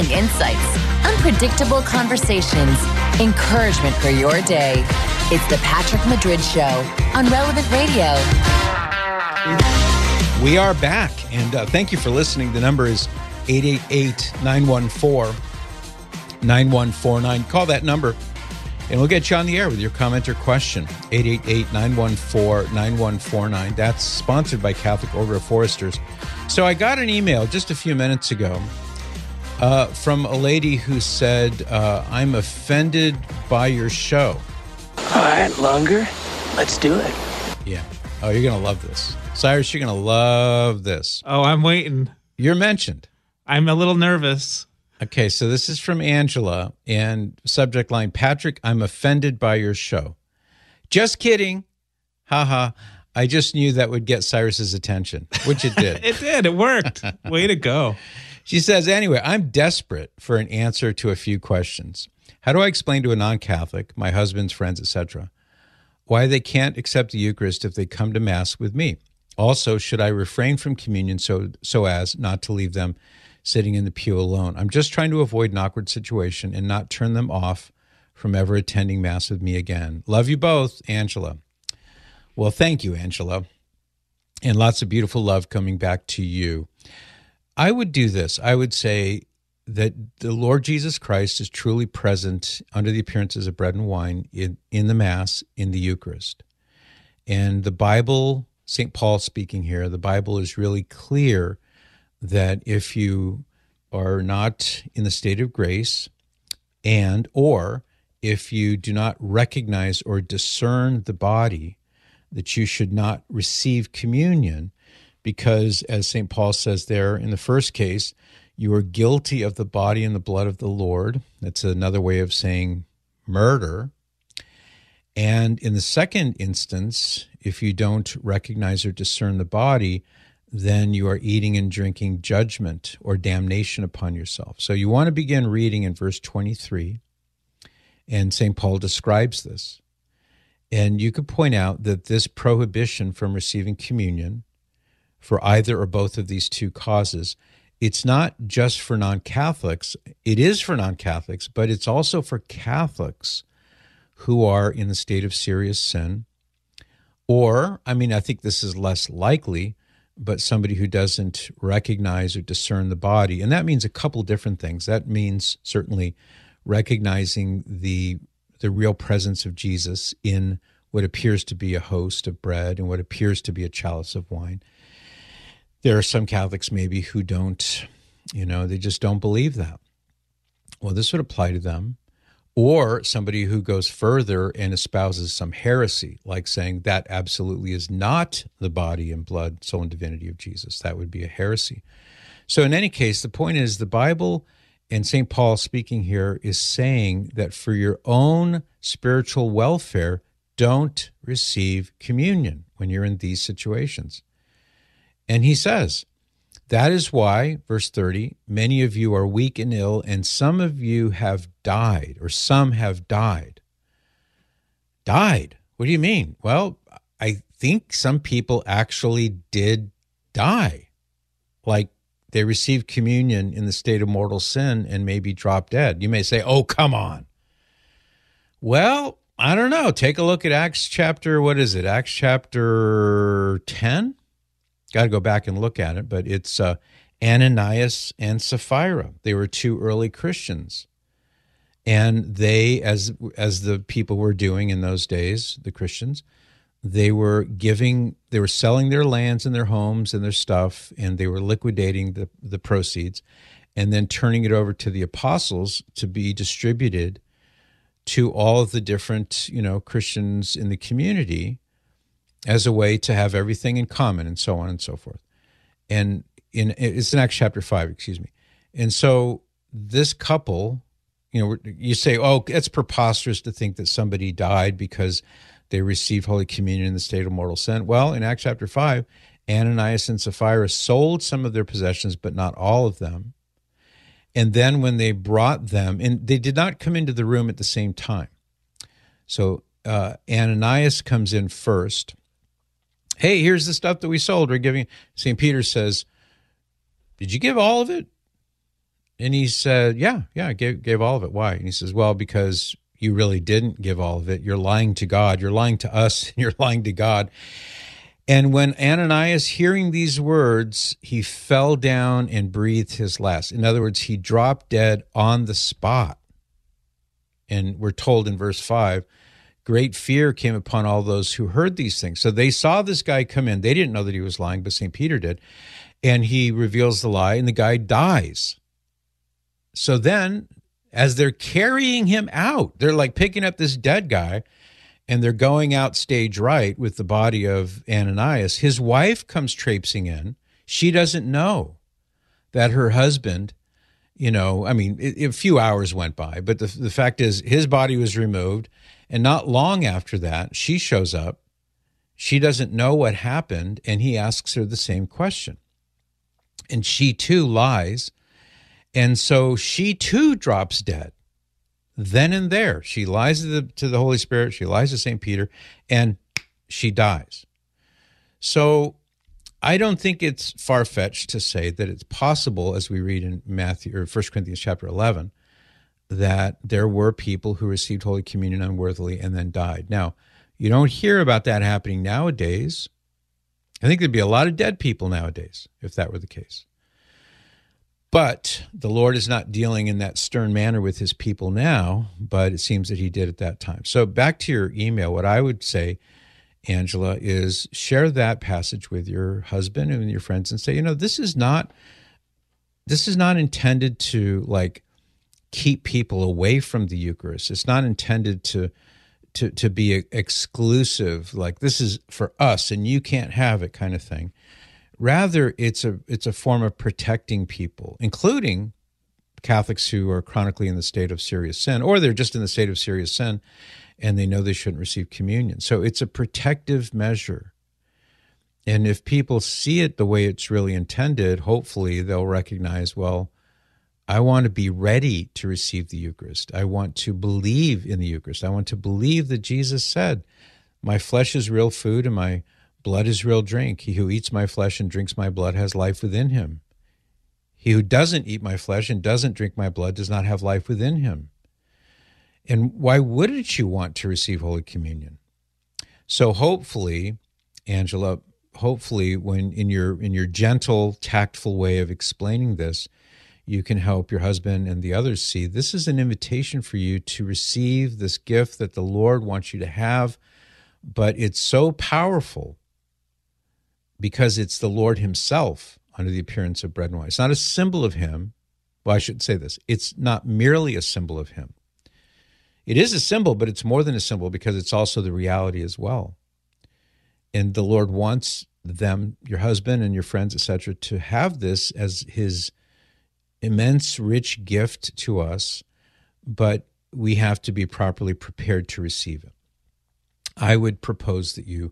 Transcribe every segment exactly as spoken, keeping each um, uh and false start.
Timely insights, unpredictable conversations, encouragement for your day. It's the Patrick Madrid Show on Relevant Radio. We are back, and uh, thank you for listening. The number is eight eight eight, nine one four, nine one four nine. Call that number, and we'll get you on the air with your comment or question. eight eight eight, nine one four, nine one four nine. That's sponsored by Catholic Order of Foresters. So I got an email just a few minutes ago uh, from a lady who said, uh, I'm offended by your show. All right, longer. Let's do it. Yeah. Oh, you're going to love this. Cyrus, you're going to love this. Oh, I'm waiting. You're mentioned. I'm a little nervous. Okay, so this is from Angela, and subject line, Patrick, I'm offended by your show. Just kidding. Haha. I just knew that would get Cyrus's attention, which it did. It did. It worked. Way to go. She says, anyway, I'm desperate for an answer to a few questions. How do I explain to a non-Catholic, my husband's friends, et cetera, why they can't accept the Eucharist if they come to Mass with me? Also, should I refrain from communion so so as not to leave them sitting in the pew alone? I'm just trying to avoid an awkward situation and not turn them off from ever attending Mass with me again. Love you both, Angela. Well, thank you, Angela. And lots of beautiful love coming back to you. I would do this. I would say that the Lord Jesus Christ is truly present under the appearances of bread and wine in, in the Mass, in the Eucharist. And the Bible, Saint Paul speaking here, the Bible is really clear that if you are not in the state of grace and or if you do not recognize or discern the body, that you should not receive communion because, as Saint Paul says there in the first case, you are guilty of the body and the blood of the Lord. That's another way of saying murder. And in the second instance, if you don't recognize or discern the body, then you are eating and drinking judgment or damnation upon yourself. So you want to begin reading in verse twenty-three, and Saint Paul describes this. And you could point out that this prohibition from receiving communion for either or both of these two causes, it's not just for non-Catholics. It is for non-Catholics, but it's also for Catholics who are in the state of serious sin. Or, I mean, I think this is less likely, but somebody who doesn't recognize or discern the body. And that means a couple different things. That means certainly recognizing the the real presence of Jesus in what appears to be a host of bread and what appears to be a chalice of wine. There are some Catholics maybe who don't, you know, they just don't believe that. Well, this would apply to them. Or somebody who goes further and espouses some heresy, like saying that absolutely is not the body and blood, soul, and divinity of Jesus. That would be a heresy. So in any case, the point is the Bible, and Saint Paul speaking here, is saying that for your own spiritual welfare, don't receive communion when you're in these situations. And he says, that is why, verse thirty, many of you are weak and ill, and some of you have died, or some have died. Died? What do you mean? Well, I think some people actually did die. Like they received communion in the state of mortal sin and maybe dropped dead. You may say, oh, come on. Well, I don't know. Take a look at Acts chapter, what is it? Acts chapter ten? Got to go back and look at it, but it's uh, Ananias and Sapphira. They were two early Christians. And they, as as the people were doing in those days, the Christians, they were giving, they were selling their lands and their homes and their stuff, and they were liquidating the, the proceeds and then turning it over to the apostles to be distributed to all of the different, you know, Christians in the community as a way to have everything in common and so on and so forth. And in it's in Acts chapter five, excuse me. And so this couple, you know, you say, oh, it's preposterous to think that somebody died because they received Holy Communion in the state of mortal sin. Well, in Acts chapter five, Ananias and Sapphira sold some of their possessions, but not all of them. And then when they brought them, and they did not come into the room at the same time. So uh, Ananias comes in first. Hey, here's the stuff that we sold. We're giving. Saint Peter says, did you give all of it? And he said, yeah, yeah, I gave, gave all of it. Why? And he says, well, because you really didn't give all of it. You're lying to God. You're lying to us. And you're lying to God. And when Ananias, hearing these words, he fell down and breathed his last. In other words, he dropped dead on the spot. And we're told in verse five, great fear came upon all those who heard these things. So they saw this guy come in. They didn't know that he was lying, but Saint Peter did. And he reveals the lie, and the guy dies. So then, as they're carrying him out, they're like picking up this dead guy, and they're going out stage right with the body of Ananias. His wife comes traipsing in. She doesn't know that her husband, you know, I mean, it, a few hours went by, but the, the fact is his body was removed. And not long after that, she shows up. She doesn't know what happened, and he asks her the same question. And she too lies. And so she too drops dead. Then and there, she lies to the, to the Holy Spirit, she lies to Saint Peter, and she dies. So I don't think it's far-fetched to say that it's possible, as we read in Matthew or First Corinthians chapter eleven, that there were people who received Holy Communion unworthily and then died. Now, you don't hear about that happening nowadays. I think there'd be a lot of dead people nowadays if that were the case. But the Lord is not dealing in that stern manner with his people now, but it seems that he did at that time. So back to your email, what I would say, Angela, is share that passage with your husband and your friends and say, you know, this is not, this is not intended to like keep people away from the Eucharist. It's not intended to, to, to be exclusive, like this is for us and you can't have it kind of thing. Rather, it's a it's a form of protecting people, including Catholics who are chronically in the state of serious sin, or they're just in the state of serious sin, and they know they shouldn't receive communion. So it's a protective measure. And if people see it the way it's really intended, hopefully they'll recognize, well, I want to be ready to receive the Eucharist. I want to believe in the Eucharist. I want to believe that Jesus said, my flesh is real food and my blood is real drink. He who eats my flesh and drinks my blood has life within him. He who doesn't eat my flesh and doesn't drink my blood does not have life within him. And why wouldn't you want to receive Holy Communion? So hopefully, Angela, hopefully when in your in your gentle, tactful way of explaining this, you can help your husband and the others see this is an invitation for you to receive this gift that the Lord wants you to have, but it's so powerful because it's the Lord himself under the appearance of bread and wine. It's not a symbol of him. Well, I should say this. It's not merely a symbol of him. It is a symbol, but it's more than a symbol because it's also the reality as well. And the Lord wants them, your husband and your friends, et cetera, to have this as his immense, rich gift to us, but we have to be properly prepared to receive it. I would propose that you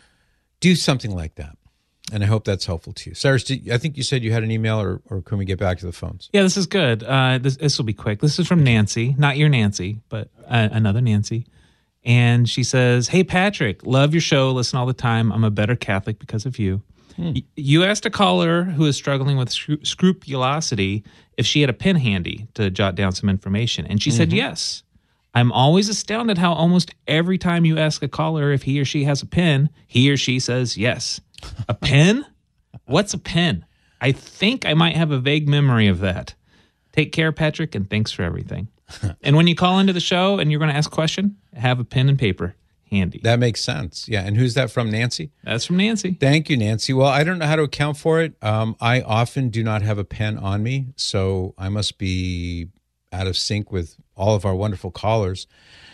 do something like that. And I hope that's helpful to you. Cyrus, did, I think you said you had an email, or, or can we get back to the phones? Yeah, this is good. Uh, this this will be quick. This is from Nancy, not your Nancy, but uh, another Nancy. And she says, hey, Patrick, love your show. Listen all the time. I'm a better Catholic because of you. Hmm. Y- you asked a caller who is struggling with scru- scrupulosity if she had a pen handy to jot down some information. And she mm-hmm. said yes. I'm always astounded how almost every time you ask a caller if he or she has a pen, he or she says yes. A pen? What's a pen? I think I might have a vague memory of that. Take care, Patrick, and thanks for everything. And when you call into the show and you're going to ask a question, have a pen and paper handy. That makes sense. Yeah. And who's that from, Nancy? That's from Nancy. Thank you, Nancy. Well, I don't know how to account for it. Um, I often do not have a pen on me, so I must be out of sync with all of our wonderful callers.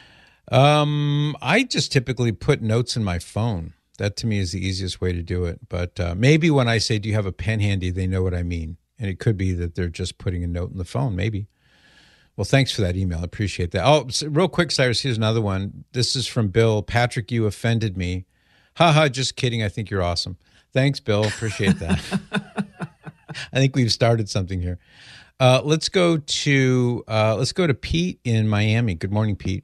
Um, I just typically put notes in my phone. That to me is the easiest way to do it. But uh, maybe when I say, do you have a pen handy, they know what I mean. And it could be that they're just putting a note in the phone, maybe. Well, thanks for that email. I appreciate that. Oh, so real quick, Cyrus, here's another one. This is from Bill. Patrick, you offended me. Ha ha, just kidding. I think you're awesome. Thanks, Bill. Appreciate that. I think we've started something here. Uh, let's go to uh, let's go to Pete in Miami. Good morning, Pete.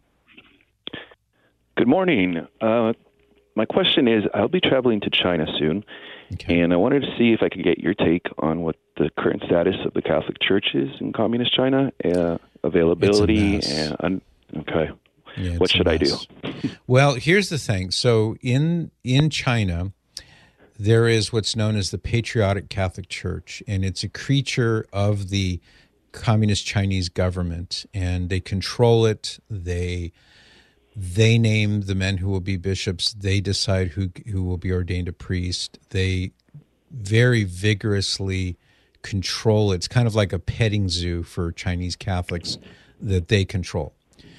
Good morning. Uh, my question is, I'll be traveling to China soon, Okay. And I wanted to see if I could get your take on what the current status of the Catholic Church is in Communist China, uh, availability, It's and okay. Yeah, What it's a should I do? mess. Well, here's the thing. So in in China, there is what's known as the Patriotic Catholic Church, and it's a creature of the Communist Chinese government, and they control it. They they name the men who will be bishops. They decide who who will be ordained a priest. They very vigorously control it. It's kind of like a petting zoo for Chinese Catholics that they control.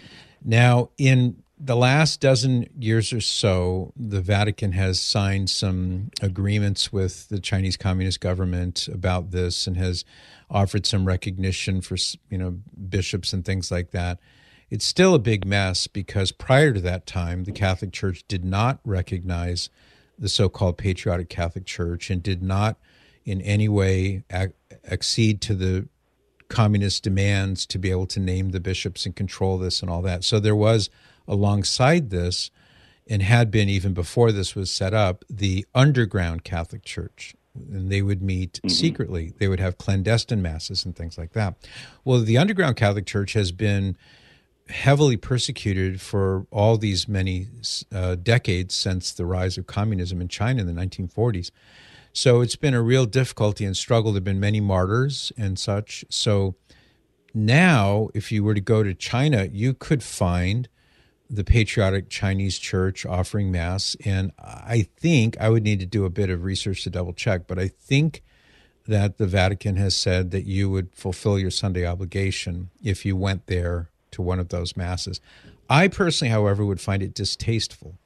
Now, in the last dozen years or so, the Vatican has signed some agreements with the Chinese Communist government about this and has offered some recognition for, you know, bishops and things like that. It's still a big mess because prior to that time, the Catholic Church did not recognize the so-called Patriotic Catholic Church and did not in any way ac- accede to the communist demands to be able to name the bishops and control this and all that. So there was, alongside this, and had been even before this was set up, the underground Catholic Church. And they would meet mm-hmm. secretly. They would have clandestine masses and things like that. Well, the underground Catholic Church has been heavily persecuted for all these many uh, decades since the rise of communism in China in the nineteen forties. So it's been a real difficulty and struggle. There have been many martyrs and such. So now, if you were to go to China, you could find the Patriotic Chinese Church offering Mass. And I think, I would need to do a bit of research to double check, but I think that the Vatican has said that you would fulfill your Sunday obligation if you went there to one of those Masses. I personally, however, would find it distasteful.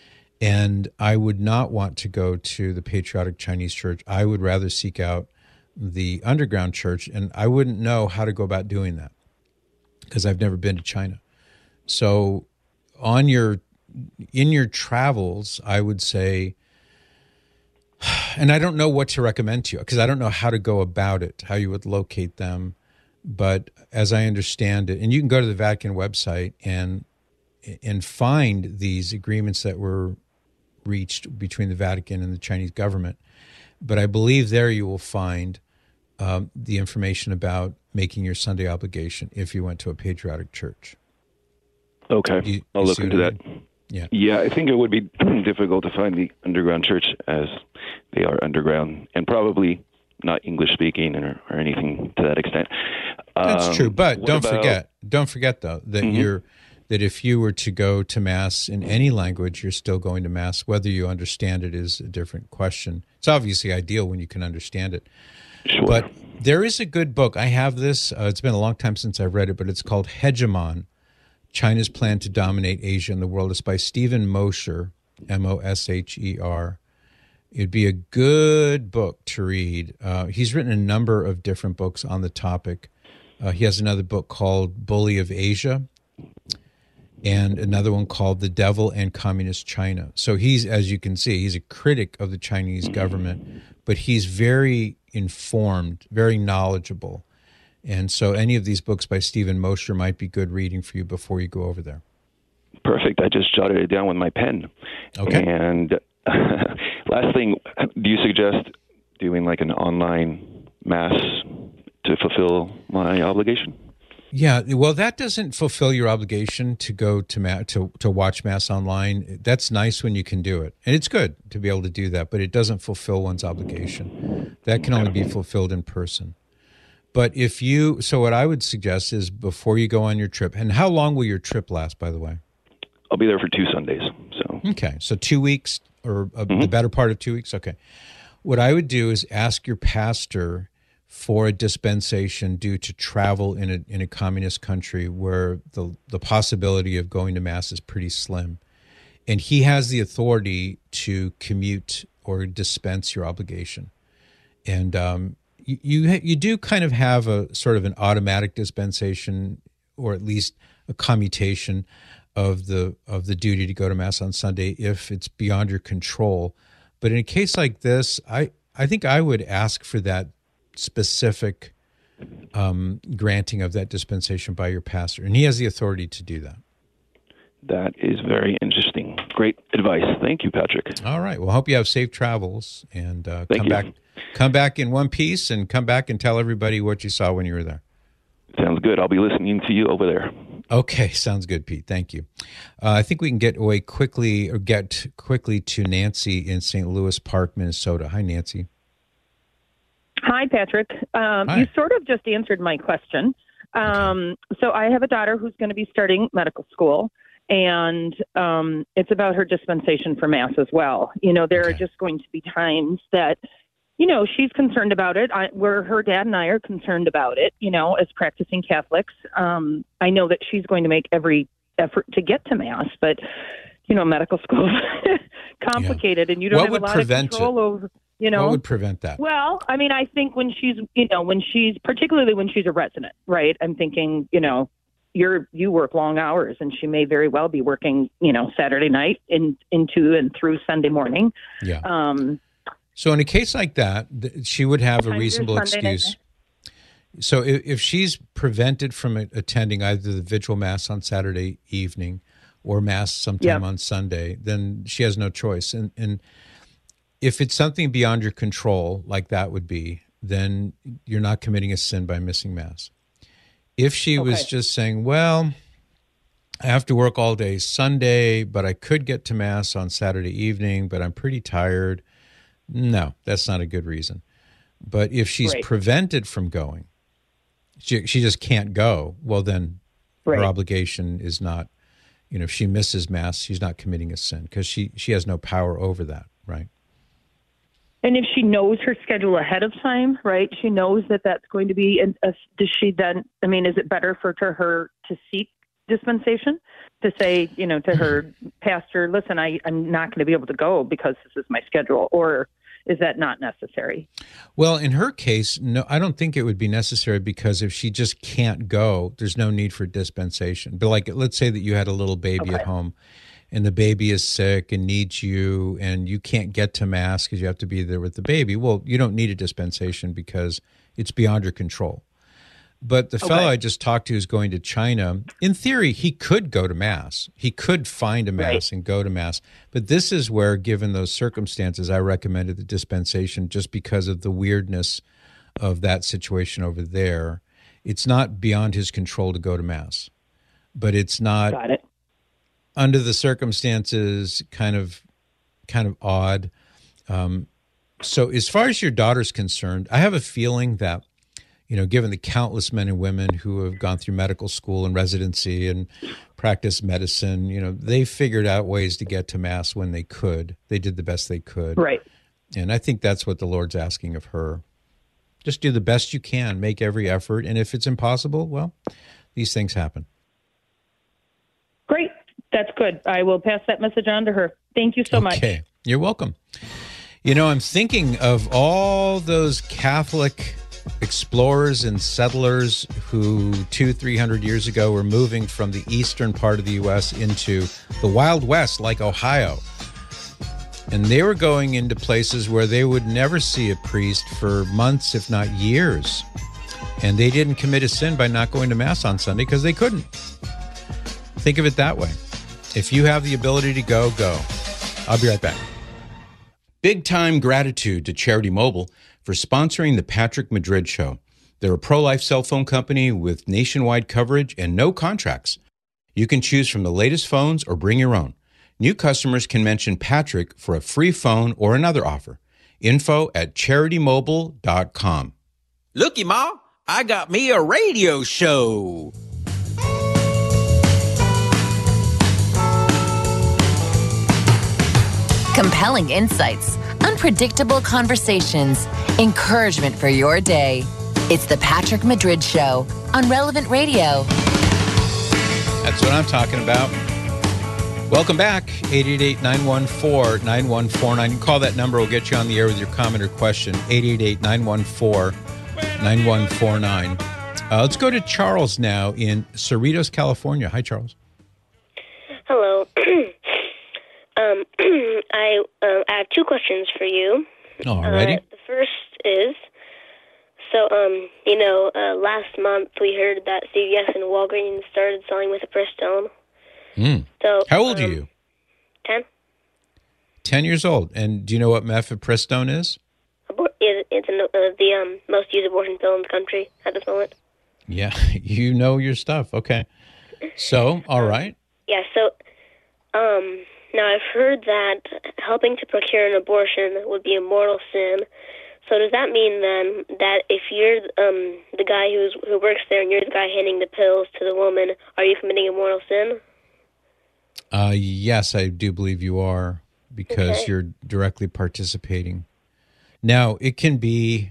And I would not want to go to the Patriotic Chinese Church. I would rather seek out the underground church, and I wouldn't know how to go about doing that because I've never been to China. So on your in your travels, I would say, and I don't know what to recommend to you because I don't know how to go about it, how you would locate them. But as I understand it, and you can go to the Vatican website and and find these agreements that were reached between the Vatican and the Chinese government. But I believe there you will find um, the information about making your Sunday obligation if you went to a patriotic church. Okay, you, I'll you look into that. I mean? Yeah, yeah. I think it would be difficult to find the underground church as they are underground and probably not English speaking or, or anything to that extent. That's um, true, but don't about, forget, don't forget though that mm-hmm. you're that if you were to go to Mass in any language, you're still going to Mass. Whether you understand it is a different question. It's obviously ideal when you can understand it. Sure. But there is a good book. I have this. Uh, it's been a long time since I've read it, but it's called Hegemon, China's Plan to Dominate Asia and the World. It's by Stephen Mosher, M O S H E R. It'd be a good book to read. Uh, he's written a number of different books on the topic. Uh, he has another book called Bully of Asia, and another one called The Devil and Communist China. So he's, as you can see, he's a critic of the Chinese government, but he's very informed, very knowledgeable. And so any of these books by Stephen Mosher might be good reading for you before you go over there. Perfect. I just jotted it down with my pen. Okay. And last thing, do you suggest doing like an online Mass to fulfill my obligation? Yeah, well, that doesn't fulfill your obligation to go to ma- to to watch Mass online. That's nice when you can do it, and it's good to be able to do that, but it doesn't fulfill one's obligation. That can only be fulfilled in person. But if you, so what I would suggest is before you go on your trip, and how long will your trip last, by the way? I'll be there for two Sundays. So okay, so two weeks or a, mm-hmm. the better part of two weeks. Okay, what I would do is ask your pastor for a dispensation due to travel in a in a communist country where the the possibility of going to Mass is pretty slim, and he has the authority to commute or dispense your obligation, and um, you you, you do kind of have a sort of an automatic dispensation, or at least a commutation of the of the duty to go to Mass on Sunday if it's beyond your control. But in a case like this, I I think I would ask for that specific um, granting of that dispensation by your pastor, and he has the authority to do that. That is very interesting. great advice. Thank you, Patrick. All right. Well, hope you have safe travels and uh, Thank come you. back. Come back in one piece and come back and tell everybody what you saw when you were there. Sounds good. I'll be listening to you over there. Okay, sounds good, Pete. Thank you. Uh, I think we can get away quickly or get quickly to Nancy in Saint Louis Park, Minnesota. Hi, Nancy. Hi, Patrick. Um, Hi. You sort of just answered my question. Um, so I have a daughter who's going to be starting medical school, and um, it's about her dispensation for Mass as well. You know, there Okay. are just going to be times that, you know, she's concerned about it. I, where her dad and I are concerned about it, you know, as practicing Catholics. Um, I know that she's going to make every effort to get to Mass, but, you know, medical school is complicated, and you don't What have would a lot prevent of control it? over, you know. What would prevent that? Well, I mean, I think when she's, you know, when she's, particularly when she's a resident, right? I'm thinking, you know, you're, you work long hours, and she may very well be working, you know, Saturday night in, into and through Sunday morning. Yeah. Um, So in a case like that, th- she would have a Sometimes reasonable there's Sunday night. excuse. So if, if she's prevented from a- attending either the vigil Mass on Saturday evening or Mass sometime Yeah. on Sunday, then she has no choice. And, and if it's something beyond your control, like that would be, then you're not committing a sin by missing Mass. If she was Okay. just saying, well, I have to work all day Sunday, but I could get to Mass on Saturday evening, but I'm pretty tired. No, that's not a good reason. But if she's Right. prevented from going, she, she just can't go, well, then Right. her obligation is not, you know, if she misses Mass, she's not committing a sin because she, she has no power over that, right? and if she knows her schedule ahead of time, right? She knows that that's going to be, and uh, does she then, I mean, is it better for to her to seek dispensation, to say, you know, to her pastor, listen, I, I'm not going to be able to go because this is my schedule, or is that not necessary? Well, in her case, no, I don't think it would be necessary because if she just can't go, there's no need for dispensation. But like, let's say that you had a little baby Okay. at home and the baby is sick and needs you and you can't get to Mass because you have to be there with the baby. Well, you don't need a dispensation because it's beyond your control. But the fellow Okay. I just talked to is going to China. In theory, he could go to Mass. He could find a Mass Right. and go to Mass. But this is where, given those circumstances, I recommended the dispensation just because of the weirdness of that situation over there. It's not beyond his control to go to Mass, but it's not Got it. under the circumstances kind of kind of odd. Um, so as far as your daughter's concerned, I have a feeling that, you know, given the countless men and women who have gone through medical school and residency and practiced medicine, you know, they figured out ways to get to Mass when they could. They did the best they could. Right. And I think that's what the Lord's asking of her. Just do the best you can, make every effort. And if it's impossible, well, these things happen. Great. That's good. I will pass that message on to her. Thank you so much. Okay. You're welcome. You know, I'm thinking of all those Catholic explorers and settlers who two, three hundred years ago were moving from the eastern part of the U S into the Wild West, like Ohio. And they were going into places where they would never see a priest for months, if not years. And they didn't commit a sin by not going to Mass on Sunday because they couldn't. Think of it that way. If you have the ability to go, go. I'll be right back. Big time gratitude to Charity Mobile for sponsoring the Patrick Madrid Show. They're a pro-life cell phone company with nationwide coverage and no contracts. You can choose from the latest phones or bring your own. New customers can mention Patrick for a free phone or another offer. Info at charity mobile dot com. Looky, Ma, I got me a radio show. Compelling insights, unpredictable conversations, encouragement for your day. It's the Patrick Madrid Show on Relevant Radio. That's what I'm talking about. Welcome back. eight eight eight, nine one four, nine one four nine. You can call that number. We'll get you on the air with your comment or question. eight eight eight, nine one four, nine one four nine. Uh, let's go to Charles now in Cerritos, California. Hi, Charles. Hello. um, I uh, I have two questions for you. All righty. Uh, the first is, so um, you know, uh, last month we heard that C V S and Walgreens started selling with a Prestone. Mm. So How old um, are you? ten. ten years old. And do you know what mifepristone is? Abor- is it's an, uh, the um, most used abortion pill in the country at this moment. Yeah, you know your stuff. Okay. So, all right. Yeah, so um, now I've heard that helping to procure an abortion would be a mortal sin. So does that mean then that if you're um, the guy who's, who works there and you're the guy handing the pills to the woman, are you committing a mortal sin? Uh, yes, I do believe you are, because Okay. you're directly participating. Now, it can be,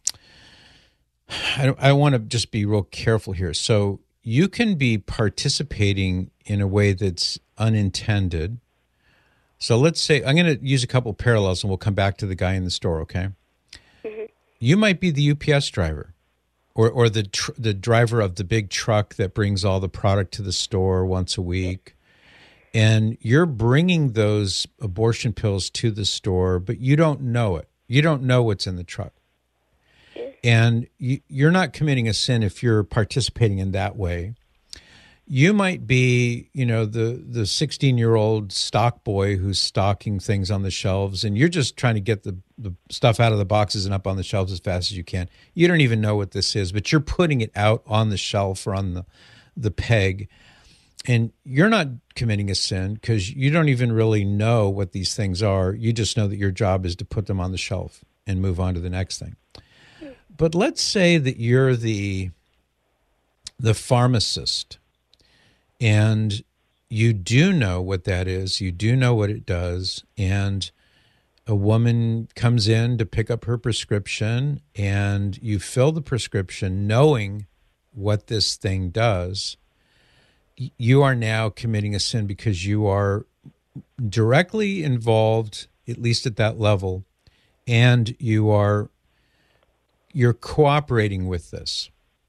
I, I want to just be real careful here. So you can be participating in a way that's unintended. So let's say, I'm going to use a couple of parallels and we'll come back to the guy in the store, okay? Mm-hmm. You might be the U P S driver or, or the tr- the driver of the big truck that brings all the product to the store once a week. And you're bringing those abortion pills to the store, but you don't know it. You don't know what's in the truck. And you, you're not committing a sin if you're participating in that way. You might be, you know, the the sixteen-year-old stock boy who's stocking things on the shelves, and you're just trying to get the, the stuff out of the boxes and up on the shelves as fast as you can. You don't even know what this is, but you're putting it out on the shelf or on the, the peg. And you're not committing a sin because you don't even really know what these things are. You just know that your job is to put them on the shelf and move on to the next thing. But let's say that you're the the pharmacist and you do know what that is. You do know what it does. And a woman comes in to pick up her prescription and you fill the prescription knowing what this thing does. You are now committing a sin because you are directly involved, at least at that level, and you are you're cooperating with this.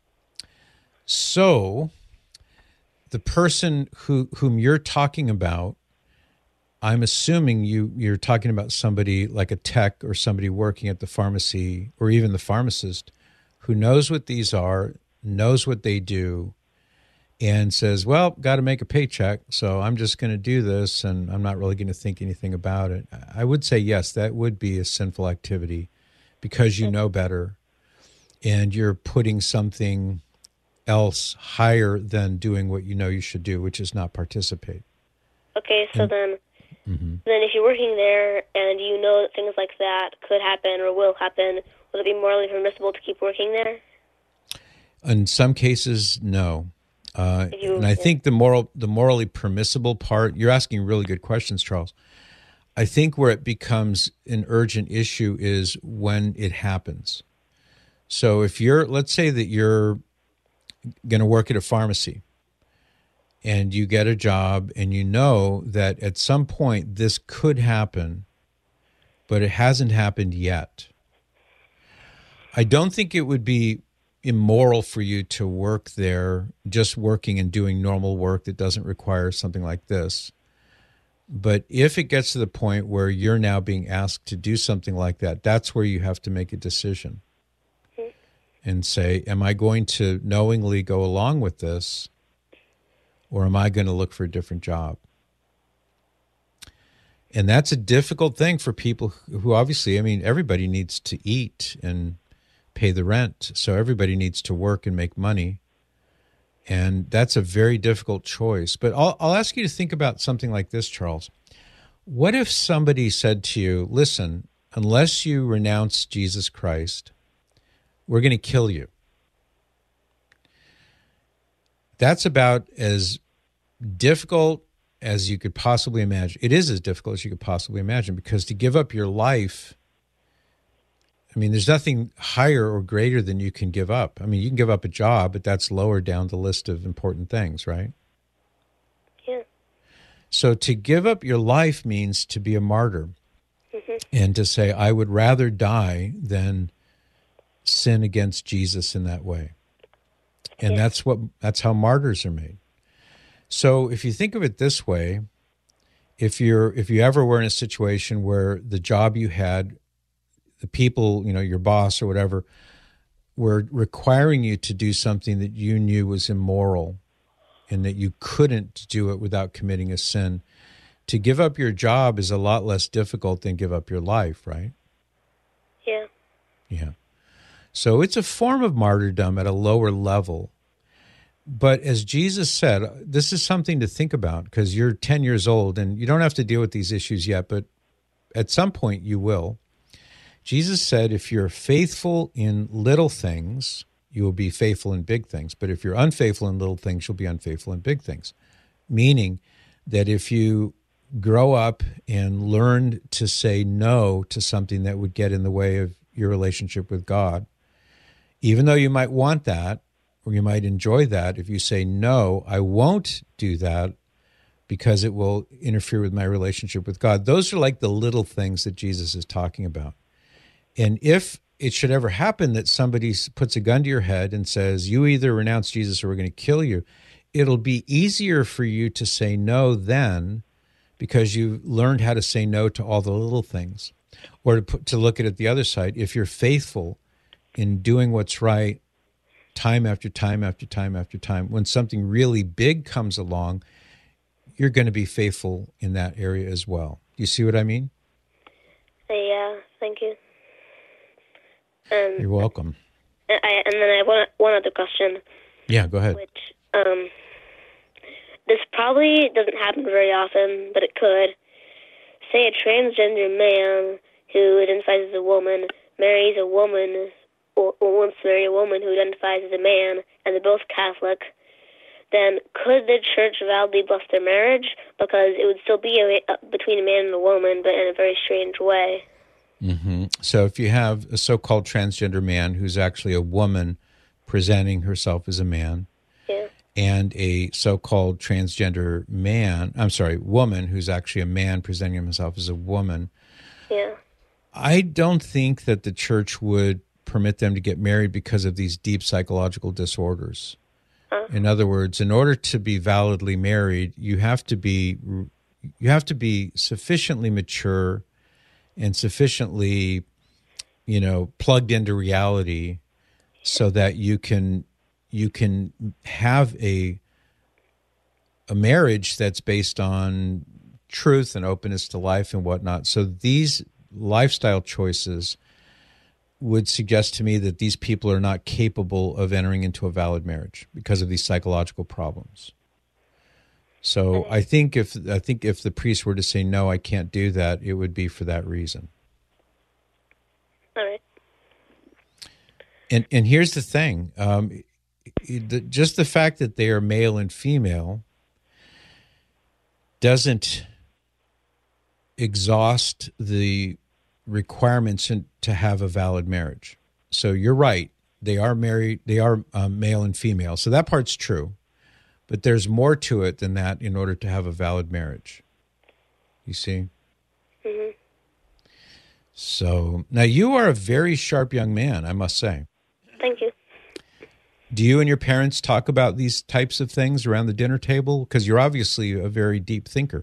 So the person who whom you're talking about, I'm assuming you you're talking about somebody like a tech or somebody working at the pharmacy or even the pharmacist who knows what these are, knows what they do, and says, well, got to make a paycheck, so I'm just going to do this, and I'm not really going to think anything about it. I would say, yes, that would be a sinful activity because you know better, and you're putting something else higher than doing what you know you should do, which is not participate. Okay, so And- then Mm-hmm. then if you're working there and you know that things like that could happen or will happen, will it be morally permissible to keep working there? In some cases, no. Uh, You- and I think the moral, the morally permissible part, you're asking really good questions, Charles. I think where it becomes an urgent issue is when it happens. So if you're, let's say that you're going to work at a pharmacy and you get a job and you know that at some point this could happen, but it hasn't happened yet. I don't think it would be immoral for you to work there, just working and doing normal work that doesn't require something like this. But if it gets to the point where you're now being asked to do something like that, that's where you have to make a decision and say, am I going to knowingly go along with this, or am I going to look for a different job? And that's a difficult thing for people who obviously, I mean, everybody needs to eat and pay the rent. So everybody needs to work and make money. And that's a very difficult choice. But I'll, I'll ask you to think about something like this, Charles. What if somebody said to you, listen, unless you renounce Jesus Christ, we're going to kill you? That's about as difficult as you could possibly imagine. It is as difficult as you could possibly imagine, because to give up your life, I mean, there's nothing higher or greater than you can give up. I mean, you can give up a job, but that's lower down the list of important things, right? Yeah. So to give up your life means to be a martyr, mm-hmm. and to say, I would rather die than sin against Jesus in that way. And Yeah. that's what that's how martyrs are made. So if you think of it this way, if you're if you ever were in a situation where the job you had, the people, you know, your boss or whatever, were requiring you to do something that you knew was immoral and that you couldn't do it without committing a sin, to give up your job is a lot less difficult than give up your life, right? Yeah. Yeah. So it's a form of martyrdom at a lower level. But as Jesus said, this is something to think about because you're ten years old and you don't have to deal with these issues yet, but at some point you will. Jesus said, if you're faithful in little things, you will be faithful in big things. But if you're unfaithful in little things, you'll be unfaithful in big things. Meaning that if you grow up and learn to say no to something that would get in the way of your relationship with God, even though you might want that, or you might enjoy that, if you say, no, I won't do that because it will interfere with my relationship with God. Those are like the little things that Jesus is talking about. And if it should ever happen that somebody puts a gun to your head and says, you either renounce Jesus or we're going to kill you, it'll be easier for you to say no then because you learned how to say no to all the little things. Or to, put, to look at it the other side, if you're faithful in doing what's right time after time after time after time, when something really big comes along, you're going to be faithful in that area as well. Do you see what I mean? Yeah, thank you. Um, You're welcome. I, and then I have one, one other question. Yeah, go ahead. Which, um, this probably doesn't happen very often, but it could. Say a transgender man who identifies as a woman marries a woman, or, or wants to marry a woman who identifies as a man, and they're both Catholic, then could the church validly bless their marriage? Because it would still be a, a, between a man and a woman, but in a very strange way. Mm-hmm. So if you have a so-called transgender man who's actually a woman presenting herself as a man, yeah. and a so-called transgender man, I'm sorry, woman who's actually a man presenting himself as a woman, yeah. I don't think that the church would permit them to get married because of these deep psychological disorders. Uh-huh. In other words, in order to be validly married, you have to be you have to be sufficiently mature and sufficiently, you know, plugged into reality so that you can you can have a a marriage that's based on truth and openness to life and whatnot. So these lifestyle choices would suggest to me that these people are not capable of entering into a valid marriage because of these psychological problems. So I think if I think if the priest were to say, no, I can't do that, it would be for that reason. All right. And and here's the thing. Um, the, just the fact that they are male and female doesn't exhaust the requirements in, to have a valid marriage. So you're right. They are married. They are um, male and female. So that part's true. But there's more to it than that in order to have a valid marriage. You see? Mm-hmm. So now you are a very sharp young man, I must say. Thank you. Do you and your parents talk about these types of things around the dinner table? Because you're obviously a very deep thinker.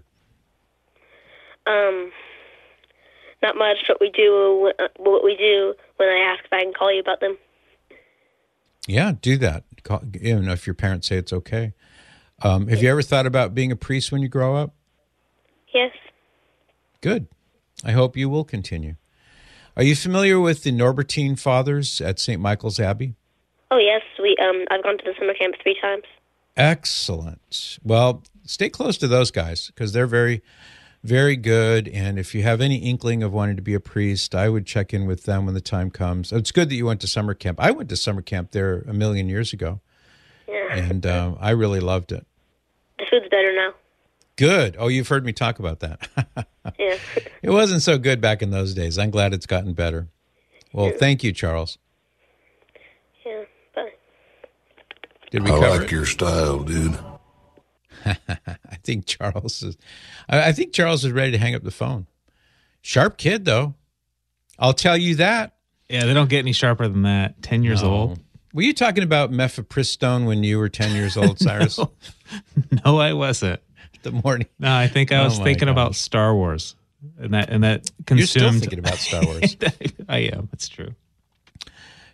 Um, not much. What we do, what we do when I ask if I can call you about them. Yeah, do that. Call, even if your parents say it's okay. Um, have you ever thought about being a priest when you grow up? Yes. Good. I hope you will continue. Are you familiar with the Norbertine Fathers at Saint Michael's Abbey? Oh, yes. We um, I've gone to the summer camp three times. Excellent. Well, stay close to those guys because they're very, very good. And if you have any inkling of wanting to be a priest, I would check in with them when the time comes. It's good that you went to summer camp. I went to summer camp there a million years ago. Yeah. And um, I really loved it. The food's better now. Good. Oh, you've heard me talk about that. Yeah. It wasn't so good back in those days. I'm glad it's gotten better. Well, yeah. Thank you, Charles. Yeah, bye. Did we I cover like it? your style, dude. I think Charles is. I think Charles is ready to hang up the phone. Sharp kid, though. I'll tell you that. Yeah, they don't get any sharper than that. Ten years No. old. Were you talking about mifepristone when you were ten years old, Cyrus? no. no, I wasn't. The morning. No, I think I Oh was my thinking about gosh. Star Wars, and that and that consumed. You're still thinking about Star Wars. I am. It's true.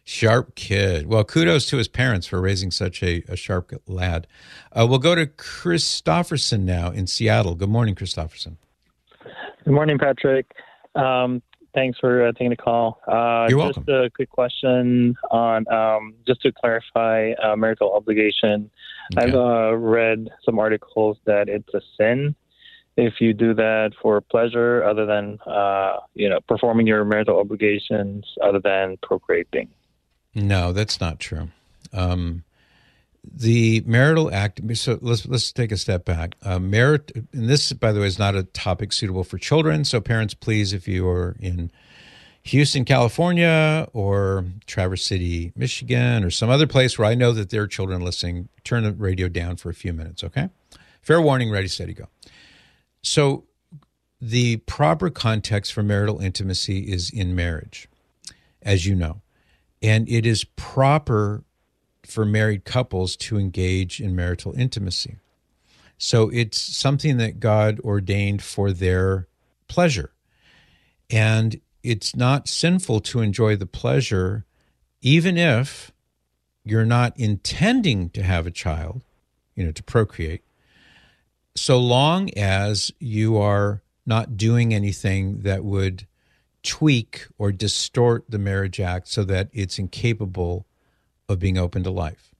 Sharp kid. Well, kudos to his parents for raising such a, a sharp lad. Uh, we'll go to Christofferson now in Seattle. Good morning, Christofferson. Good morning, Patrick. Um, thanks for uh, taking the call. Uh, You're just welcome. a quick question on, um, just to clarify uh, marital obligation. Okay. I've uh, read some articles that it's a sin if you do that for pleasure other than, uh, you know, performing your marital obligations other than procreating. No, that's not true. Um, the marital act. So let's let's take a step back. Uh, merit, and this, by the way, is not a topic suitable for children. So parents, please, if you are in Houston, California, or Traverse City, Michigan, or some other place where I know that there are children listening, turn the radio down for a few minutes. Okay, fair warning. Ready, steady, go. So the proper context for marital intimacy is in marriage, as you know. And it is proper for married couples to engage in marital intimacy. So it's something that God ordained for their pleasure. And it's not sinful to enjoy the pleasure, even if you're not intending to have a child, you know, to procreate, so long as you are not doing anything that would tweak or distort the marriage act so that it's incapable of being open to life.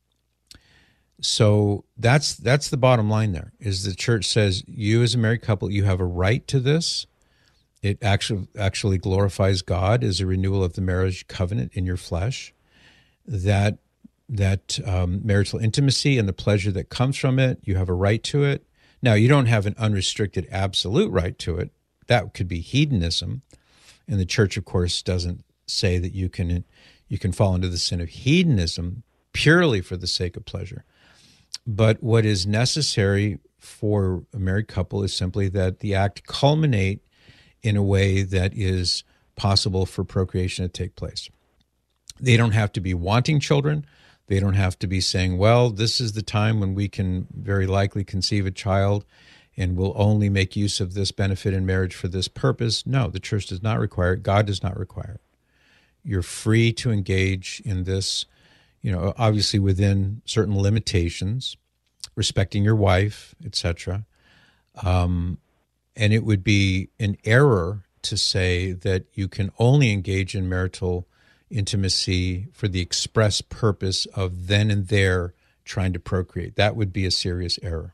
So that's that's the bottom line there, is the church says you as a married couple, you have a right to this. It actually actually glorifies God as a renewal of the marriage covenant in your flesh. That that um, marital intimacy and the pleasure that comes from it, you have a right to it. Now, you don't have an unrestricted absolute right to it. That could be hedonism. And the church, of course, doesn't say that you can you can fall into the sin of hedonism purely for the sake of pleasure. But what is necessary for a married couple is simply that the act culminate in a way that is possible for procreation to take place. They don't have to be wanting children. They don't have to be saying, well, this is the time when we can very likely conceive a child, and will only make use of this benefit in marriage for this purpose. No, the church does not require it. God does not require it. You're free to engage in this, you know, obviously within certain limitations, respecting your wife, et cetera. Um, and it would be an error to say that you can only engage in marital intimacy for the express purpose of then and there trying to procreate. That would be a serious error.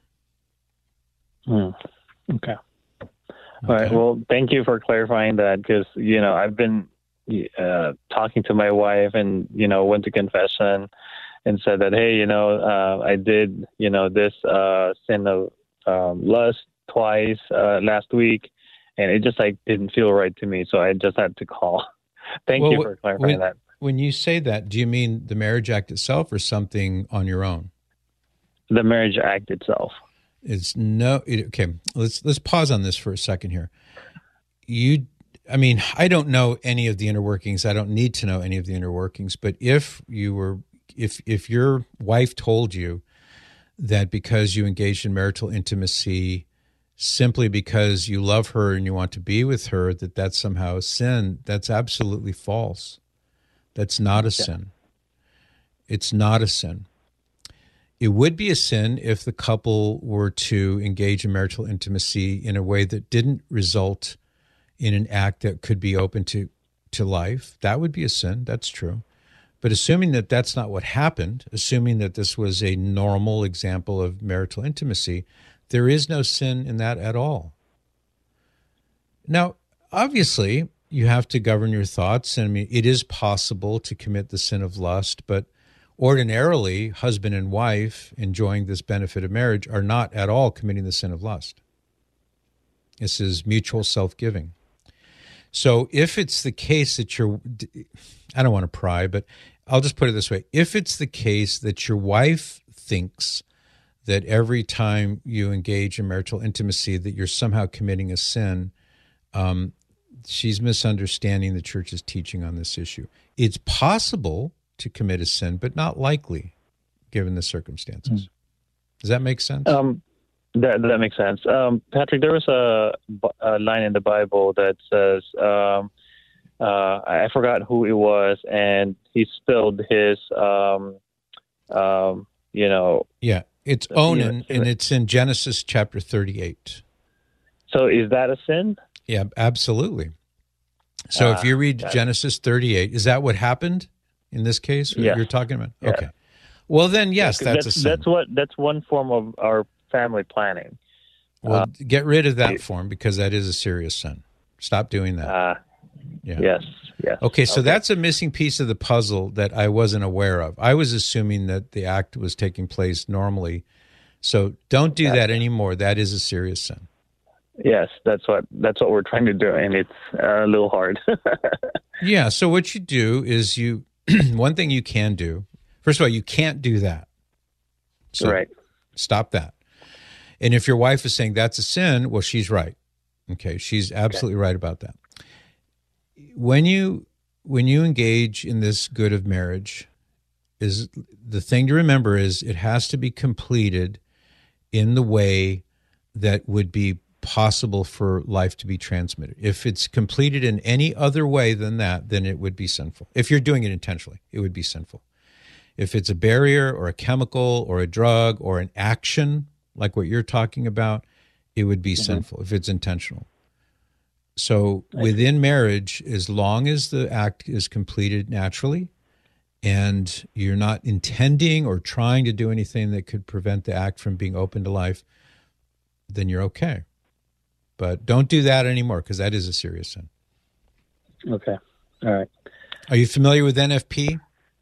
Hmm. Okay. All right. Well, thank you for clarifying that, because, you know, I've been uh, talking to my wife and, you know, went to confession and said that, hey, you know, uh, I did, you know, this uh, sin of um, lust twice uh, last week, and it just like didn't feel right to me. So I just had to call. Thank well, you for clarifying when, that. When you say that, do you mean the marriage act itself or something on your own? The marriage act itself. It's no it, okay. Let's let's pause on this for a second here. You, I mean, I don't know any of the inner workings. I don't need to know any of the inner workings. But if you were, if if your wife told you that because you engaged in marital intimacy simply because you love her and you want to be with her, that that's somehow a sin, that's absolutely false. That's not a yeah. sin. It's not a sin. It would be a sin if the couple were to engage in marital intimacy in a way that didn't result in an act that could be open to, to life. That would be a sin. That's true. But assuming that that's not what happened, assuming that this was a normal example of marital intimacy, there is no sin in that at all. Now, obviously, you have to govern your thoughts. And I mean, it is possible to commit the sin of lust, but ordinarily, husband and wife enjoying this benefit of marriage are not at all committing the sin of lust. This is mutual self-giving. So if it's the case that you're, I don't want to pry, but I'll just put it this way. If it's the case that your wife thinks that every time you engage in marital intimacy that you're somehow committing a sin, um, she's misunderstanding the church's teaching on this issue. It's possible to commit a sin, but not likely, given the circumstances. Mm. Does that make sense? Um, that that makes sense. Um, Patrick, there was a, a line in the Bible that says, um, uh, I forgot who it was, and he spilled his, um, um, you know. Yeah, it's Onan, and it's in Genesis chapter thirty-eight. So is that a sin? Yeah, absolutely. So Ah, if you read got it. Genesis thirty-eight, is that what happened in this case? What Yes. you're talking about? Yeah. Okay. Well, then, yes, Yeah, 'cause that's, a sin. That's what. That's one form of our family planning. Well, Uh, get rid of that form because that is a serious sin. Stop doing that. Uh, yeah. Yes. Yes. Okay, so that's a missing piece of the puzzle that I wasn't aware of. I was assuming that the act was taking place normally. So don't do that anymore. That is a serious sin. Yes, that's what that's what we're trying to do, and it's uh, a little hard. Yeah, so what you do is you, one thing you can do, first of all, you can't do that. So Right. stop that. And if your wife is saying that's a sin, well, she's right. Okay, she's absolutely right about that. When you when you engage in this good of marriage, is the thing to remember is it has to be completed in the way that would be possible for life to be transmitted. If it's completed in any other way than that, then it would be sinful. If you're doing it intentionally, it would be sinful. If it's a barrier or a chemical or a drug or an action, like what you're talking about, it would be Mm-hmm. sinful if it's intentional. So within marriage, as long as the act is completed naturally and you're not intending or trying to do anything that could prevent the act from being open to life, then you're okay. But don't do that anymore because that is a serious sin. Okay. All right. Are you familiar with N F P?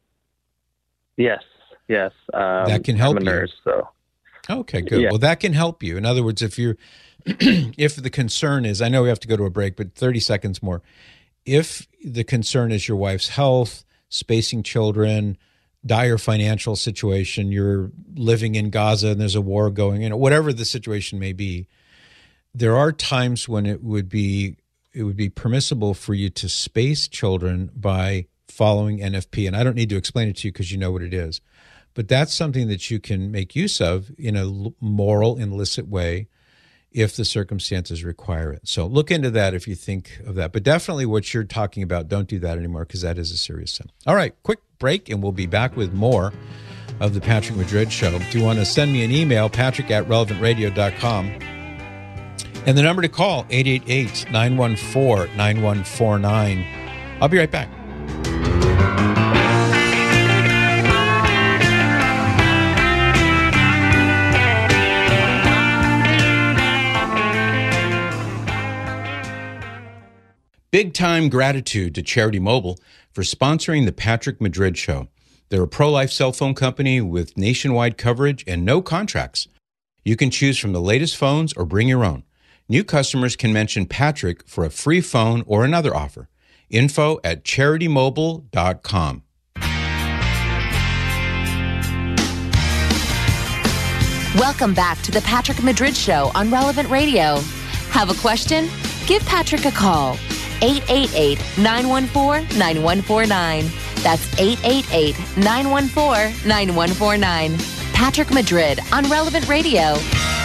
Yes. Yes. Um, That can help I'm a you. nurse, so. Okay, good. Yeah. Well, that can help you. In other words, if you're, if the concern is, I know we have to go to a break, but thirty seconds more. If the concern is your wife's health, spacing children, dire financial situation, you're living in Gaza and there's a war going, you know, whatever the situation may be, there are times when it would be it would be permissible for you to space children by following N F P. And I don't need to explain it to you because you know what it is. But that's something that you can make use of in a moral, illicit way if the circumstances require it. So look into that if you think of that. But definitely what you're talking about, don't do that anymore because that is a serious sin. All right, quick break, and we'll be back with more of the Patrick Madrid Show. If you want to send me an email, patrick at relevant radio dot com. And the number to call, eight eight eight, nine one four, nine one four nine. I'll be right back. Big time gratitude to Charity Mobile for sponsoring the Patrick Madrid Show. They're a pro-life cell phone company with nationwide coverage and no contracts. You can choose from the latest phones or bring your own. New customers can mention Patrick for a free phone or another offer. Info at charity mobile dot com. Welcome back to the Patrick Madrid Show on Relevant Radio. Have a question? Give Patrick a call. eight eight eight, nine one four, nine one four nine. That's eight eight eight, nine one four, nine one four nine. Patrick Madrid on Relevant Radio.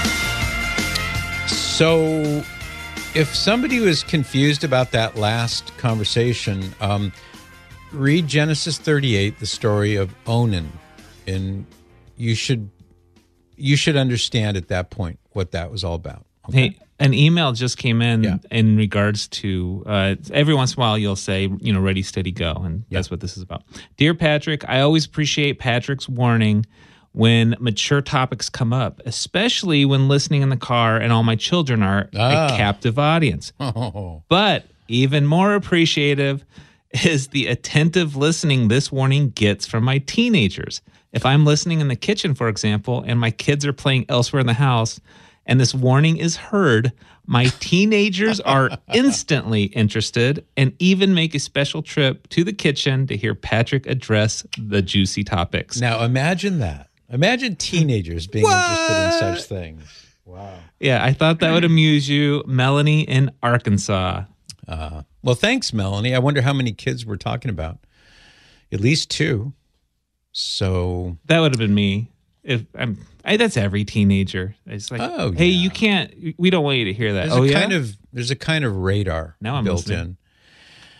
So if somebody was confused about that last conversation, um, read Genesis thirty-eight, the story of Onan, and you should you should understand at that point what that was all about. Okay? Hey, an email just came in Yeah. in regards to uh, every once in a while you'll say, you know, ready, steady, go. And that's what this is about. Dear Patrick, I always appreciate Patrick's warning when mature topics come up, especially when listening in the car and all my children are Ah. a captive audience. Oh. But even more appreciative is the attentive listening this warning gets from my teenagers. If I'm listening in the kitchen, for example, and my kids are playing elsewhere in the house, and this warning is heard, my teenagers are instantly interested and even make a special trip to the kitchen to hear Patrick address the juicy topics. Now imagine that. Imagine teenagers being interested in such things. Wow. Yeah, I thought that would amuse you. Melanie in Arkansas. Uh, well, thanks, Melanie. I wonder how many kids we're talking about. At least two. So That would have been me. If I'm, I, that's every teenager. It's like, Oh, hey, yeah. you can't. We don't want you to hear that. there's oh a yeah. kind of there's a kind of radar Now I'm built listening. in.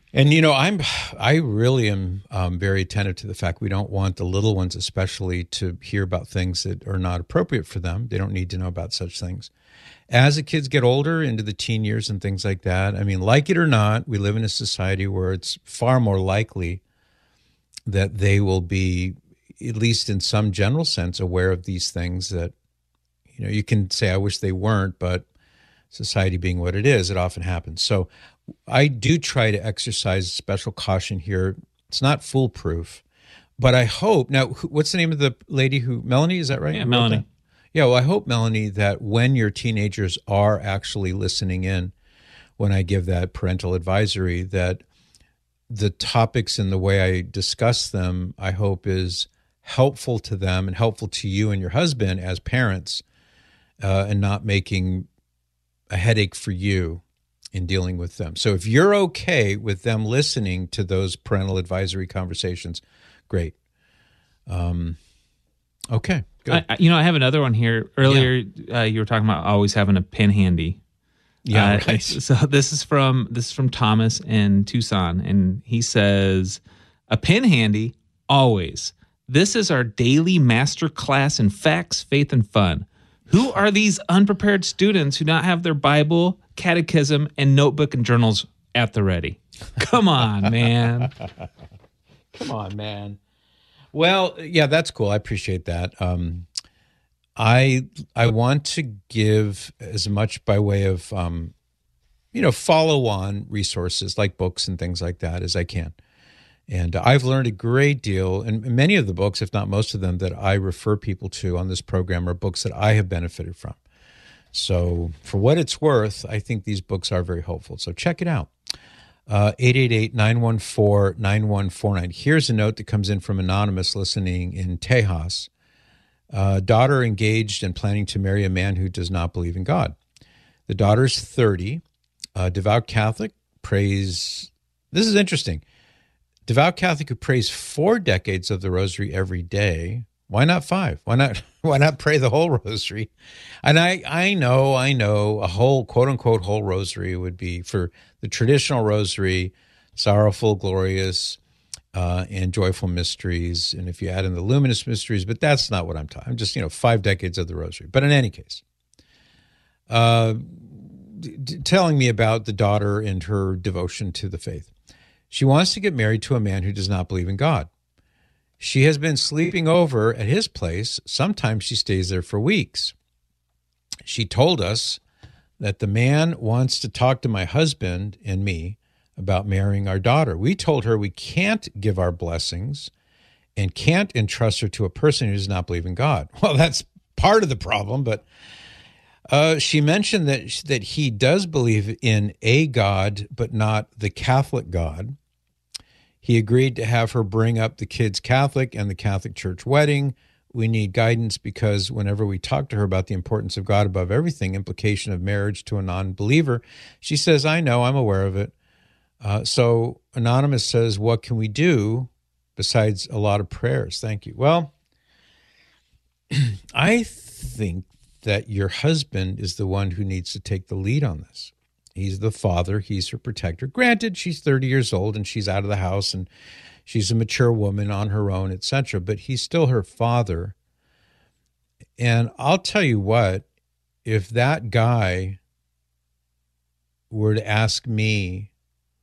And, you know, I'm, I really am um, very attentive to the fact we don't want the little ones especially to hear about things that are not appropriate for them. They don't need to know about such things. As the kids get older into the teen years and things like that, I mean, like it or not, we live in a society where it's far more likely that they will be, at least in some general sense, aware of these things that, you know, you can say, I wish they weren't, but society being what it is, it often happens. So I do try to exercise special caution here. It's not foolproof, but I hope, now, what's the name of the lady who, Melanie, is that right? Yeah, Melanie. Yeah, well, I hope, Melanie, that when your teenagers are actually listening in, when I give that parental advisory, that the topics and the way I discuss them, I hope is helpful to them and helpful to you and your husband as parents, uh, and not making a headache for you in dealing with them. So if you're okay with them listening to those parental advisory conversations, great. Um, okay, good. I, you know, I have another one here. Earlier, yeah. uh, you were talking about always having a pen handy. Yeah, uh, right. So this is from this is from Thomas in Tucson, and he says, "A pen handy always. This is our daily master class in facts, faith, and fun. Who are these unprepared students who not have their Bible, catechism, and notebook and journals at the ready? Come on, man. Come on, man." Well, yeah, that's cool. I appreciate that. Um, I I want to give as much by way of, um, you know, follow-on resources like books and things like that as I can. And I've learned a great deal, and many of the books, if not most of them, that I refer people to on this program are books that I have benefited from. So for what it's worth, I think these books are very helpful. So check it out. Uh, eight eight eight, nine one four, nine one four nine. Here's a note that comes in from Anonymous listening in Tejas. Uh, daughter engaged and planning to marry a man who does not believe in God. The daughter's thirty, uh, devout Catholic, prays. This is interesting. Devout Catholic who prays four decades of the rosary every day. Why not five? Why not? Why not pray the whole rosary? And I, I know, I know, a whole quote unquote whole rosary would be for the traditional rosary, sorrowful, glorious, uh, and joyful mysteries. And if you add in the luminous mysteries, but that's not what I'm talking. I'm just, you know, five decades of the rosary. But in any case, uh, d- d- telling me about the daughter and her devotion to the faith. She wants to get married to a man who does not believe in God. She has been sleeping over at his place. Sometimes she stays there for weeks. She told us that the man wants to talk to my husband and me about marrying our daughter. We told her we can't give our blessings and can't entrust her to a person who does not believe in God. Well, that's part of the problem, but uh, she mentioned that, that he does believe in a God, but not the Catholic God. He agreed to have her bring up the kids' Catholic and the Catholic Church wedding. We need guidance because whenever we talk to her about the importance of God above everything, implication of marriage to a non-believer, she says, I know, I'm aware of it. Uh, so Anonymous says, what can we do besides a lot of prayers? Thank you. Well, I think that your husband is the one who needs to take the lead on this. He's the father. He's her protector. Granted, she's thirty years old and she's out of the house and she's a mature woman on her own, et cetera. But he's still her father. And I'll tell you what, if that guy were to ask me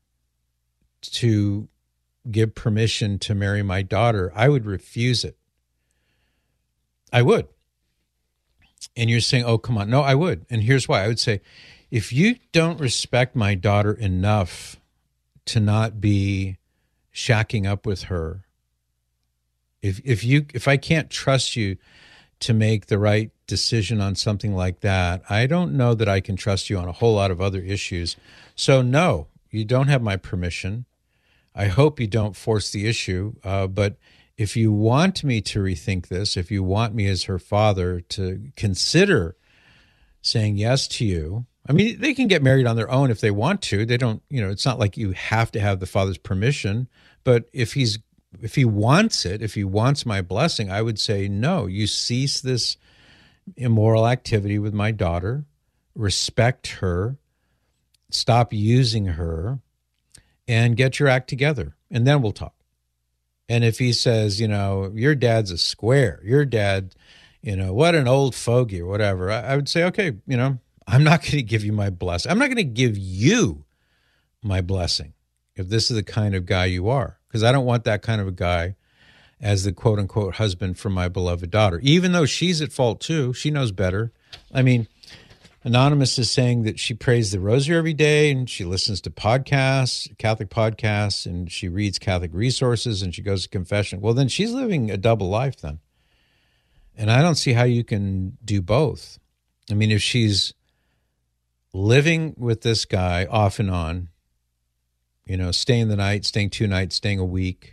to give permission to marry my daughter, I would refuse it. I would. And you're saying, oh, come on. No, I would. And here's why. I would say, if you don't respect my daughter enough to not be shacking up with her, if if you if I can't trust you to make the right decision on something like that, I don't know that I can trust you on a whole lot of other issues. So no, you don't have my permission. I hope you don't force the issue. Uh, but if you want me to rethink this, if you want me as her father to consider saying yes to you, I mean, they can get married on their own if they want to. They don't, you know, it's not like you have to have the father's permission. But if he's, if he wants it, if he wants my blessing, I would say, no, you cease this immoral activity with my daughter, respect her, stop using her, and get your act together, and then we'll talk. And if he says, you know, your dad's a square, your dad, you know, what an old fogey or whatever, I, I would say, okay, you know, I'm not going to give you my blessing. I'm not going to give you my blessing if this is the kind of guy you are, because I don't want that kind of a guy as the quote unquote husband for my beloved daughter, even though she's at fault too. She knows better. I mean, Anonymous is saying that she prays the rosary every day and she listens to podcasts, Catholic podcasts, and she reads Catholic resources and she goes to confession. Well, then she's living a double life then. And I don't see how you can do both. I mean, if she's living with this guy off and on, you know, staying the night, staying two nights, staying a week,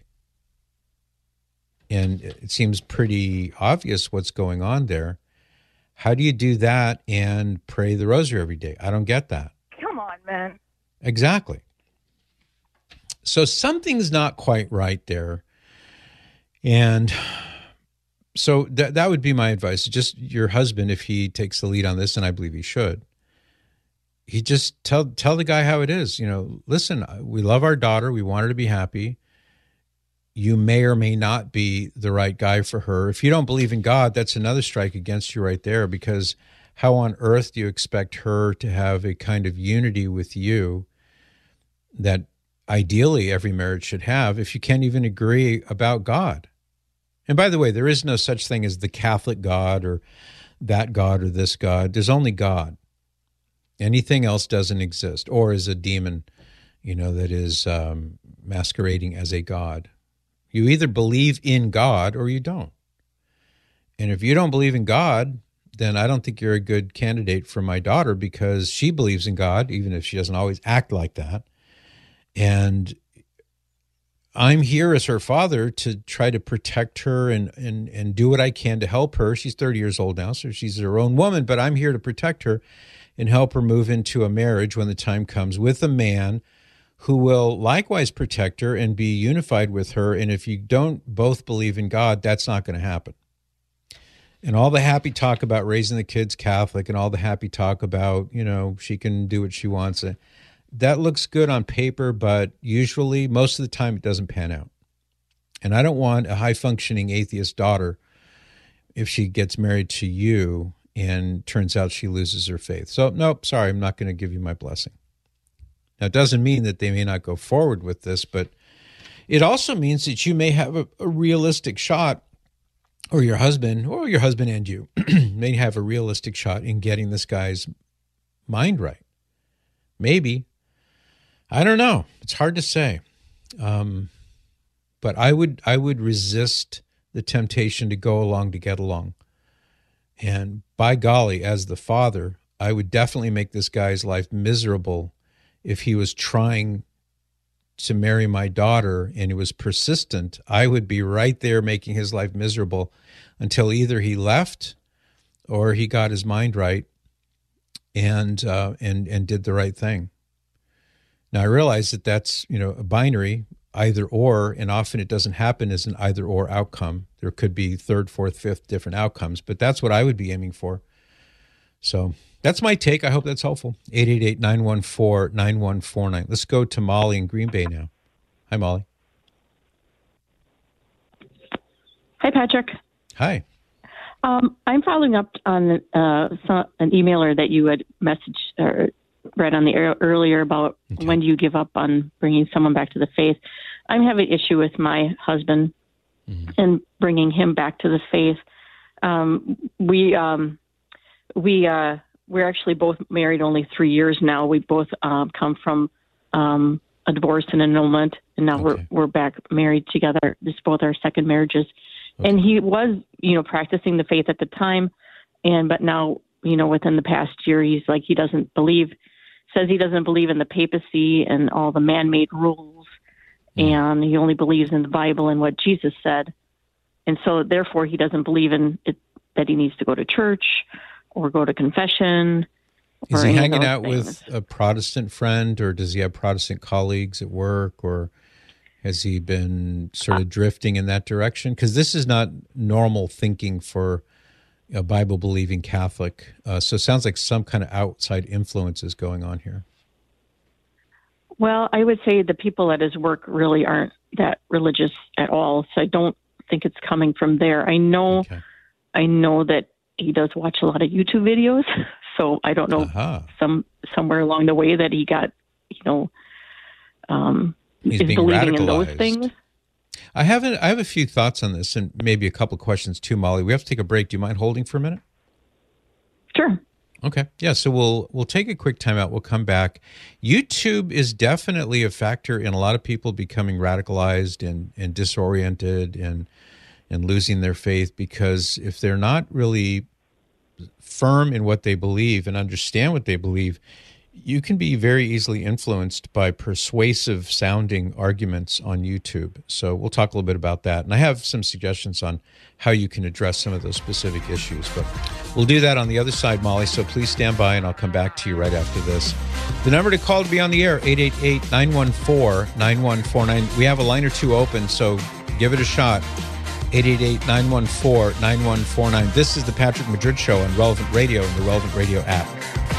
and it seems pretty obvious what's going on there. How do you do that and pray the rosary every day? I don't get that. Come on, man. Exactly. So something's not quite right there. And so that that would be my advice. Just your husband, if he takes the lead on this, and I believe he should, he just tell tell the guy how it is. You know, listen, we love our daughter. We want her to be happy. You may or may not be the right guy for her. If you don't believe in God, that's another strike against you right there, because how on earth do you expect her to have a kind of unity with you that ideally every marriage should have if you can't even agree about God? And by the way, there is no such thing as the Catholic God or that God or this God. There's only God. Anything else doesn't exist, or is a demon, you know, that is um, masquerading as a God. You either believe in God or you don't. And if you don't believe in God, then I don't think you're a good candidate for my daughter, because she believes in God, even if she doesn't always act like that. And I'm here as her father to try to protect her and, and, and do what I can to help her. She's thirty years old now, so she's her own woman, but I'm here to protect her and help her move into a marriage when the time comes with a man who will likewise protect her and be unified with her. And if you don't both believe in God, that's not going to happen. And all the happy talk about raising the kids Catholic and all the happy talk about, you know, she can do what she wants, that looks good on paper, but usually, most of the time, it doesn't pan out. And I don't want a high-functioning atheist daughter if she gets married to you and turns out she loses her faith. So, nope, sorry, I'm not going to give you my blessing. Now, it doesn't mean that they may not go forward with this, but it also means that you may have a, a realistic shot, or your husband, or your husband and you may have a realistic shot in getting this guy's mind right. Maybe. I don't know. It's hard to say. Um, but I would I would resist the temptation to go along to get along. And by golly, as the father, I would definitely make this guy's life miserable if he was trying to marry my daughter and he was persistent. I would be right there making his life miserable until either he left or he got his mind right and uh, and and did the right thing. Now, I realize that that's, you know, a binary, either or, and often it doesn't happen as an either or outcome. There could be third, fourth, fifth different outcomes, but that's what I would be aiming for. So that's my take. I hope that's helpful. eight eight eight, nine one four, nine one four nine. Let's go to Molly in Green Bay now. Hi, Molly. Hi, Patrick. Hi. Um, I'm following up on uh, some, an emailer that you had messaged or read on the air earlier about okay. when do you give up on bringing someone back to the faith. I'm having an issue with my husband mm-hmm. and bringing him back to the faith. Um, we um, we uh, we're actually both married only three years now. We both um, come from um, a divorce and annulment, and now okay. we're we're back married together. This is both our second marriages. Okay. And he was, you know, practicing the faith at the time, and but now, you know, within the past year, he's like he doesn't believe. Says he doesn't believe in the papacy and all the man-made rules, mm. and he only believes in the Bible and what Jesus said. And so, therefore, he doesn't believe in it, that he needs to go to church or go to confession. Is he hanging out things. with a Protestant friend, or does he have Protestant colleagues at work, or has he been sort of drifting in that direction? Because this is not normal thinking for a Bible-believing Catholic. Uh, so it sounds like some kind of outside influence is going on here. Well, I would say the people at his work really aren't that religious at all, so I don't think it's coming from there. I know, okay. I know that he does watch a lot of YouTube videos, so I don't know uh-huh. some somewhere along the way that he got, you know, um, He's is being believing radicalized. in those things. I have a, I have a few thoughts on this, and maybe a couple questions too, Molly. We have to take a break. Do you mind holding for a minute? Sure. Okay. Yeah. So we'll we'll take a quick time out. We'll come back. YouTube is definitely a factor in a lot of people becoming radicalized and, and disoriented and and losing their faith, because if they're not really firm in what they believe and understand what they believe, you can be very easily influenced by persuasive sounding arguments on YouTube. So we'll talk a little bit about that. And I have some suggestions on how you can address some of those specific issues. But we'll do that on the other side, Molly. So please stand by and I'll come back to you right after this. The number to call to be on the air, eight eight eight, nine one four, nine one four nine. We have a line or two open, so give it a shot. eight eight eight, nine one four, nine one four nine. This is the Patrick Madrid Show on Relevant Radio and the Relevant Radio app.